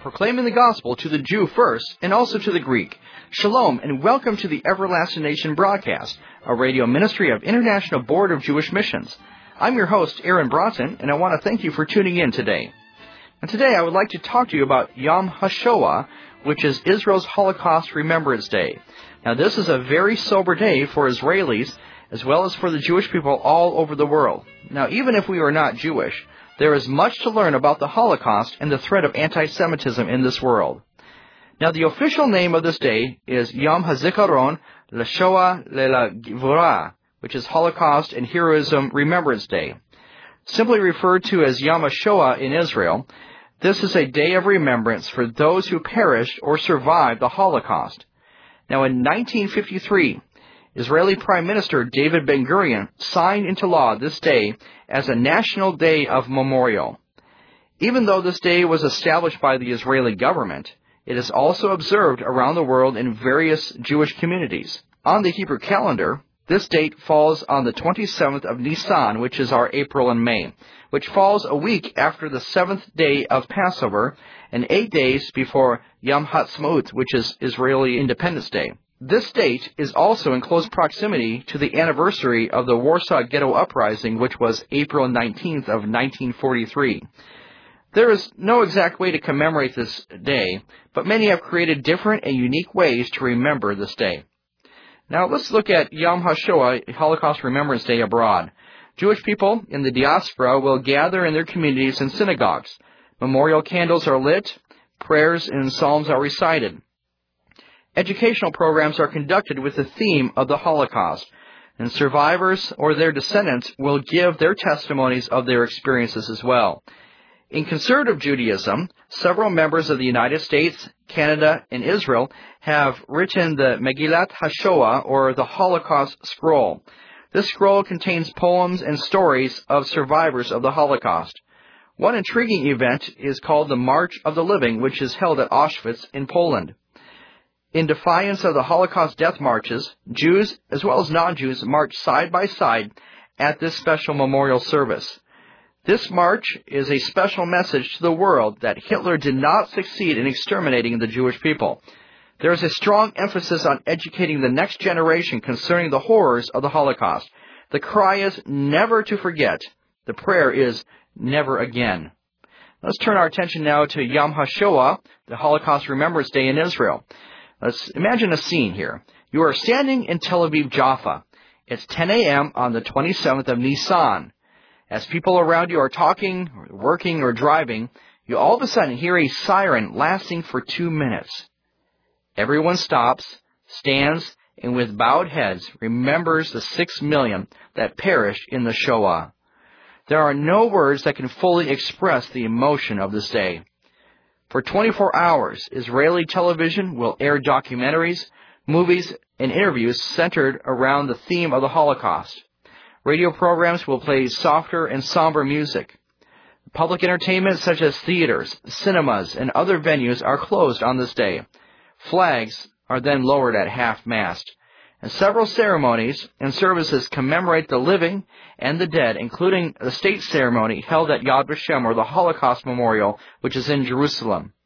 proclaiming the gospel to the Jew first and also to the Greek. Shalom and welcome to the Everlasting Nation broadcast, a radio ministry of International Board of Jewish Missions. I'm your host, Aaron Broughton, and I want to thank you for tuning in today. And today I would like to talk to you about Yom HaShoah, which is Israel's Holocaust Remembrance Day. Now this is a very sober day for Israelis as well as for the Jewish people all over the world. Now even if we are not Jewish, there is much to learn about the Holocaust and the threat of anti-Semitism in this world. Now the official name of this day is Yom HaZikaron LaShoah LeLaGvura, which is Holocaust and Heroism Remembrance Day. Simply referred to as Yom HaShoah in Israel, this is a day of remembrance for those who perished or survived the Holocaust. Now in 1953, Israeli Prime Minister David Ben-Gurion signed into law this day as a national day of memorial. Even though this day was established by the Israeli government, it is also observed around the world in various Jewish communities. On the Hebrew calendar, this date falls on the 27th of Nisan, which is our April and May, which falls a week after the 7th day of Passover and 8 days before Yom HaTzmaut, which is Israeli Independence Day. This date is also in close proximity to the anniversary of the Warsaw Ghetto Uprising, which was April 19th of 1943. There is no exact way to commemorate this day, but many have created different and unique ways to remember this day. Now let's look at Yom HaShoah, Holocaust Remembrance Day abroad. Jewish people in the diaspora will gather in their communities and synagogues. Memorial candles are lit, prayers and psalms are recited. Educational programs are conducted with the theme of the Holocaust, and survivors or their descendants will give their testimonies of their experiences as well. In conservative Judaism, several members of the United States, Canada, and Israel have written the Megillat HaShoah, or the Holocaust Scroll. This scroll contains poems and stories of survivors of the Holocaust. One intriguing event is called the March of the Living, which is held at Auschwitz in Poland. In defiance of the Holocaust death marches, Jews as well as non-Jews march side by side at this special memorial service. This march is a special message to the world that Hitler did not succeed in exterminating the Jewish people. There is a strong emphasis on educating the next generation concerning the horrors of the Holocaust. The cry is never to forget. The prayer is never again. Let's turn our attention now to Yom HaShoah, the Holocaust Remembrance Day in Israel. Let's imagine a scene here. You are standing in Tel Aviv, Jaffa. It's 10 a.m. on the 27th of Nisan. As people around you are talking, or working, or driving, you all of a sudden hear a siren lasting for 2 minutes. Everyone stops, stands, and with bowed heads remembers the 6 million that perished in the Shoah. There are no words that can fully express the emotion of this day. For 24 hours, Israeli television will air documentaries, movies, and interviews centered around the theme of the Holocaust. Radio programs will play softer and somber music. Public entertainment such as theaters, cinemas, and other venues are closed on this day. Flags are then lowered at half-mast. And several ceremonies and services commemorate the living and the dead, including the state ceremony held at Yad Vashem, or the Holocaust Memorial, which is in Jerusalem.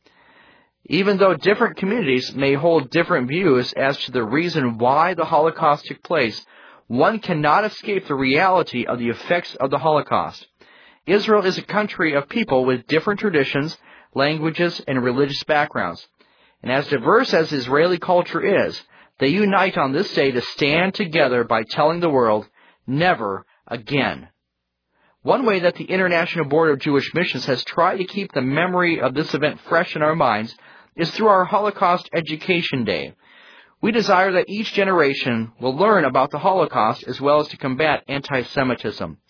Even though different communities may hold different views as to the reason why the Holocaust took place, one cannot escape the reality of the effects of the Holocaust. Israel is a country of people with different traditions, languages, and religious backgrounds. And as diverse as Israeli culture is, they unite on this day to stand together by telling the world, never again. One way that the International Board of Jewish Missions has tried to keep the memory of this event fresh in our minds is through our Holocaust Education Day. We desire that each generation will learn about the Holocaust as well as to combat anti-Semitism.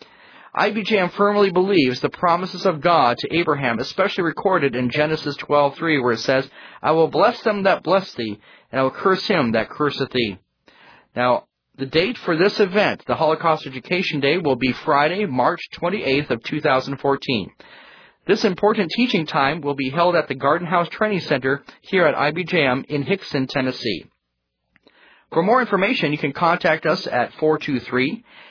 IBJM firmly believes the promises of God to Abraham, especially recorded in Genesis 12:3, where it says, I will bless them that bless thee, and I will curse him that curseth thee. Now, the date for this event, the Holocaust Education Day, will be Friday, March 28th of 2014. This important teaching time will be held at the Garden House Training Center here at IBJM in Hickson, Tennessee. For more information, you can contact us at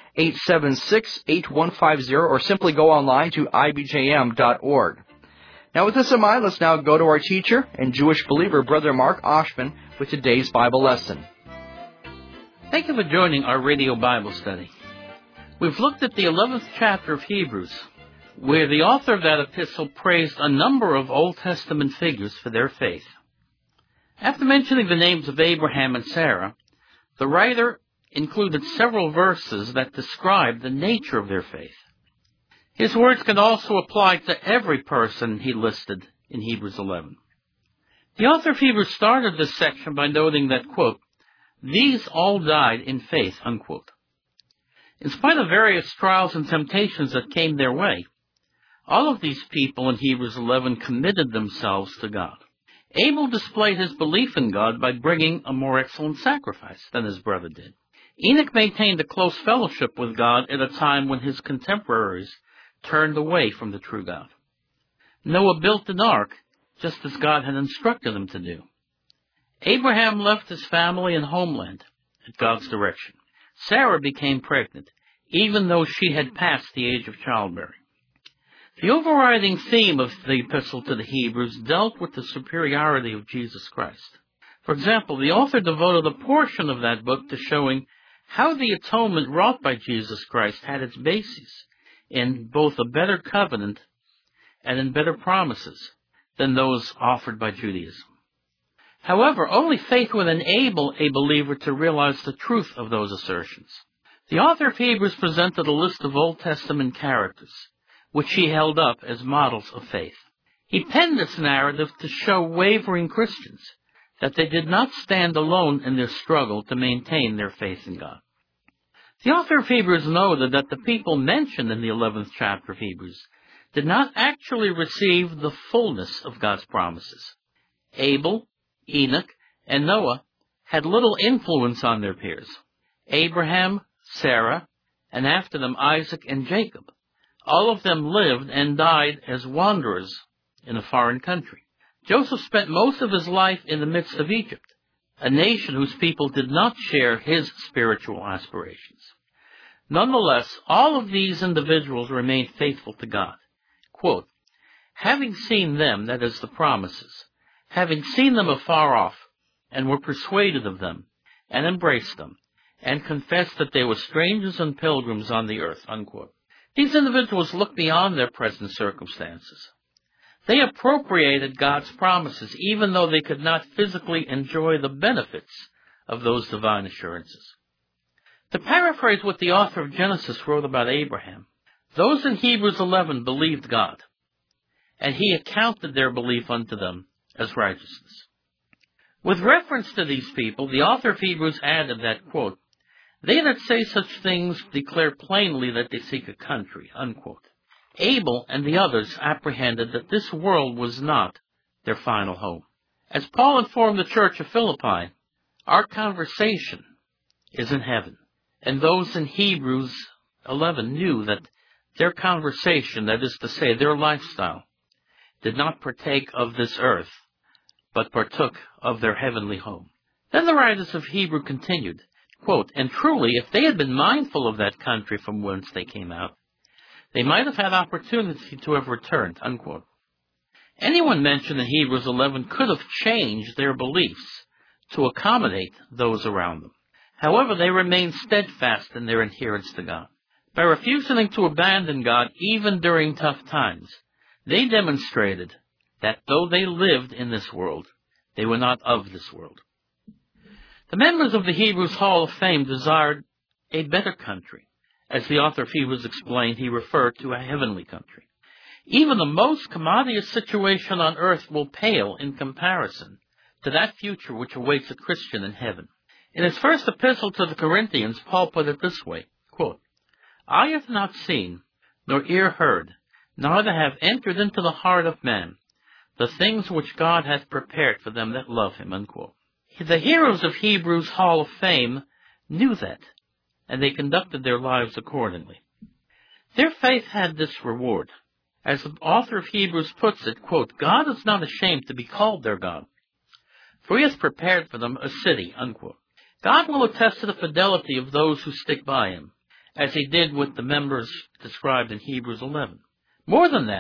423-876-8150 or simply go online to ibjm.org. Now with this in mind, let's now go to our teacher and Jewish believer, Brother Mark Oshman, with today's Bible lesson. Thank you for joining our radio Bible study. We've looked at the 11th chapter of Hebrews, where the author of that epistle praised a number of Old Testament figures for their faith. After mentioning the names of Abraham and Sarah, the writer included several verses that describe the nature of their faith. His words can also apply to every person he listed in Hebrews 11. The author of Hebrews started this section by noting that, quote, "These all died in faith," unquote. In spite of various trials and temptations that came their way, all of these people in Hebrews 11 committed themselves to God. Abel displayed his belief in God by bringing a more excellent sacrifice than his brother did. Enoch maintained a close fellowship with God at a time when his contemporaries turned away from the true God. Noah built an ark, just as God had instructed him to do. Abraham left his family and homeland at God's direction. Sarah became pregnant, even though she had passed the age of childbearing. The overriding theme of the epistle to the Hebrews dealt with the superiority of Jesus Christ. For example, the author devoted a portion of that book to showing how the atonement wrought by Jesus Christ had its basis in both a better covenant and in better promises than those offered by Judaism. However, only faith would enable a believer to realize the truth of those assertions. The author of Hebrews presented a list of Old Testament characters, which he held up as models of faith. He penned this narrative to show wavering Christians that they did not stand alone in their struggle to maintain their faith in God. The author of Hebrews noted that the people mentioned in the 11th chapter of Hebrews did not actually receive the fullness of God's promises. Abel, Enoch, and Noah had little influence on their peers. Abraham, Sarah, and after them Isaac and Jacob, all of them lived and died as wanderers in a foreign country. Joseph spent most of his life in the midst of Egypt, a nation whose people did not share his spiritual aspirations. Nonetheless, all of these individuals remained faithful to God. Quote, "Having seen them," that is the promises, "having seen them afar off, and were persuaded of them, and embraced them, and confessed that they were strangers and pilgrims on the earth," unquote. These individuals looked beyond their present circumstances. They appropriated God's promises, even though they could not physically enjoy the benefits of those divine assurances. To paraphrase what the author of Genesis wrote about Abraham, those in Hebrews 11 believed God, and he accounted their belief unto them as righteousness. With reference to these people, the author of Hebrews added that, quote, "They that say such things declare plainly that they seek a country," unquote. Abel and the others apprehended that this world was not their final home. As Paul informed the church of Philippi, our conversation is in heaven. And those in Hebrews 11 knew that their conversation, that is to say, their lifestyle, did not partake of this earth, but partook of their heavenly home. Then the writers of Hebrew continued, quote, "And truly, if they had been mindful of that country from whence they came out, they might have had opportunity to have returned," unquote. Anyone mentioned in Hebrews 11 could have changed their beliefs to accommodate those around them. However, they remained steadfast in their adherence to God. By refusing to abandon God even during tough times, they demonstrated that though they lived in this world, they were not of this world. The members of the Hebrews Hall of Fame desired a better country. As the author of Hebrews explained, he referred to a heavenly country. Even the most commodious situation on earth will pale in comparison to that future which awaits a Christian in heaven. In his first epistle to the Corinthians, Paul put it this way, quote, "Eye hath not seen, nor ear heard, neither have entered into the heart of man, the things which God hath prepared for them that love him," unquote. The heroes of Hebrews' Hall of Fame knew that, and they conducted their lives accordingly. Their faith had this reward. As the author of Hebrews puts it, quote, "God is not ashamed to be called their God, for he has prepared for them a city," unquote. God will attest to the fidelity of those who stick by him, as he did with the members described in Hebrews 11. More than that,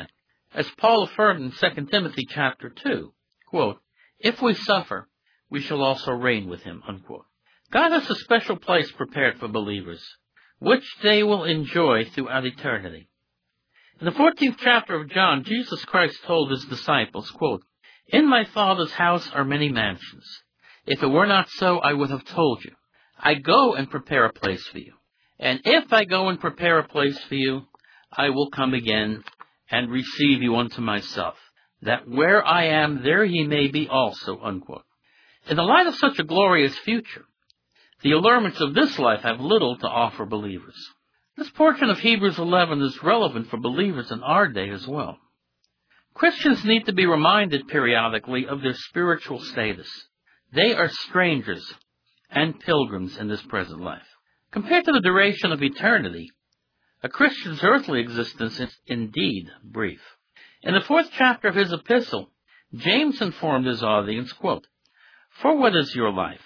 As Paul affirmed in 2 Timothy chapter 2, quote, "If we suffer, we shall also reign with him," unquote. God has a special place prepared for believers, which they will enjoy throughout eternity. In the 14th chapter of John, Jesus Christ told his disciples, quote, "In my Father's house are many mansions. If it were not so, I would have told you. I go and prepare a place for you. And if I go and prepare a place for you, I will come again and receive you unto myself, that where I am, there ye may be also," unquote. In the light of such a glorious future, the allurements of this life have little to offer believers. This portion of Hebrews 11 is relevant for believers in our day as well. Christians need to be reminded periodically of their spiritual status. They are strangers and pilgrims in this present life. Compared to the duration of eternity, a Christian's earthly existence is indeed brief. In the 4th chapter of his epistle, James informed his audience, quote, "For what is your life?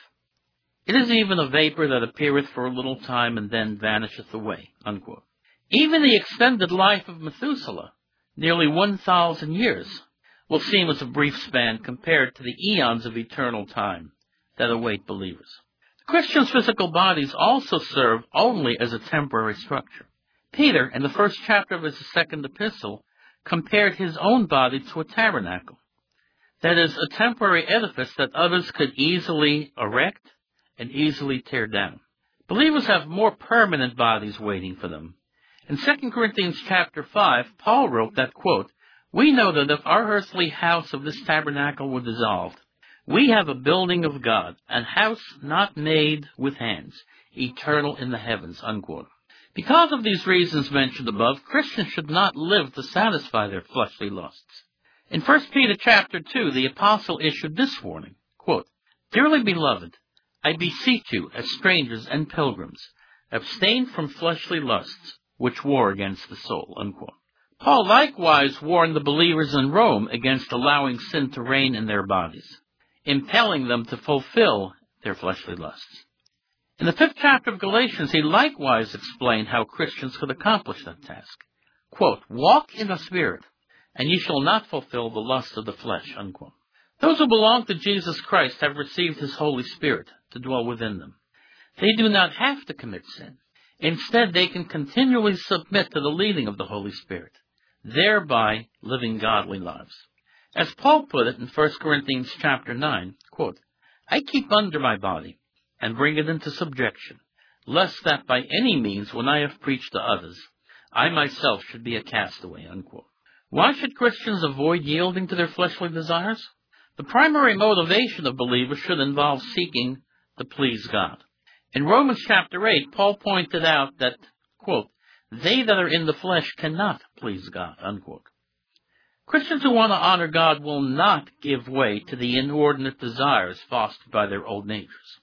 It is even a vapor that appeareth for a little time and then vanisheth away," unquote. Even the extended life of Methuselah, nearly 1,000 years, will seem as a brief span compared to the eons of eternal time that await believers. The Christian's physical bodies also serve only as a temporary structure. Peter, in the 1st chapter of his 2nd epistle, compared his own body to a tabernacle. That is, a temporary edifice that others could easily erect and easily tear down. Believers have more permanent bodies waiting for them. In 2 Corinthians chapter 5, Paul wrote that, quote, "We know that if our earthly house of this tabernacle were dissolved, we have a building of God, an house not made with hands, eternal in the heavens," unquote. Because of these reasons mentioned above, Christians should not live to satisfy their fleshly lusts. In 1 Peter chapter 2, the apostle issued this warning, quote, "Dearly beloved, I beseech you, as strangers and pilgrims, abstain from fleshly lusts, which war against the soul," unquote. Paul likewise warned the believers in Rome against allowing sin to reign in their bodies, impelling them to fulfill their fleshly lusts. In the 5th chapter of Galatians, he likewise explained how Christians could accomplish that task. Quote, "Walk in the Spirit, and ye shall not fulfill the lust of the flesh," unquote. Those who belong to Jesus Christ have received his Holy Spirit to dwell within them. They do not have to commit sin. Instead, they can continually submit to the leading of the Holy Spirit, thereby living godly lives. As Paul put it in 1 Corinthians chapter 9, quote, "I keep under my body and bring it into subjection, lest that by any means, when I have preached to others, I myself should be a castaway," unquote. Why should Christians avoid yielding to their fleshly desires? The primary motivation of believers should involve seeking to please God. In Romans chapter 8, Paul pointed out that, quote, "They that are in the flesh cannot please God," unquote. Christians who want to honor God will not give way to the inordinate desires fostered by their old natures.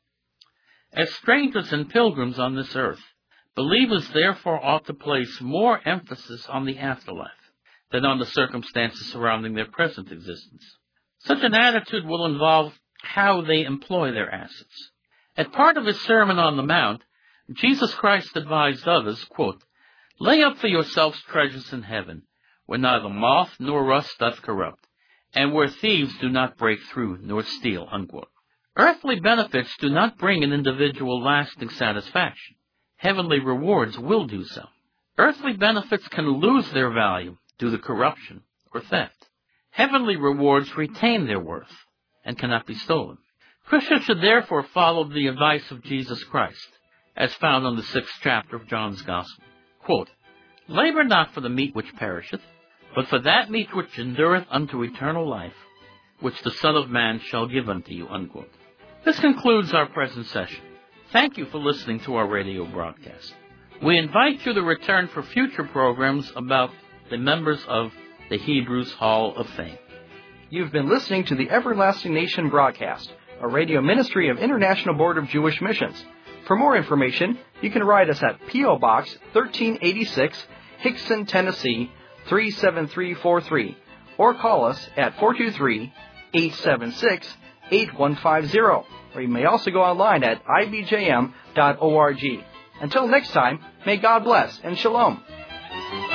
As strangers and pilgrims on this earth, believers therefore ought to place more emphasis on the afterlife than on the circumstances surrounding their present existence. Such an attitude will involve how they employ their assets. As part of his Sermon on the Mount, Jesus Christ advised others, quote, "Lay up for yourselves treasures in heaven, where neither moth nor rust doth corrupt, and where thieves do not break through nor steal," unquote. Earthly benefits do not bring an individual lasting satisfaction. Heavenly rewards will do so. Earthly benefits can lose their value due to corruption or theft. Heavenly rewards retain their worth and cannot be stolen. Christians should therefore follow the advice of Jesus Christ, as found in the 6th chapter of John's Gospel. Quote, "Labor not for the meat which perisheth, but for that meat which endureth unto eternal life, which the Son of Man shall give unto you," unquote. This concludes our present session. Thank you for listening to our radio broadcast. We invite you to return for future programs about the members of the Hebrews Hall of Fame. You've been listening to the Everlasting Nation broadcast, a radio ministry of International Board of Jewish Missions. For more information, you can write us at P.O. Box 1386, Hickson, Tennessee 37343, or call us at 423-876-8150, or you may also go online at ibjm.org. Until next time, may God bless and shalom.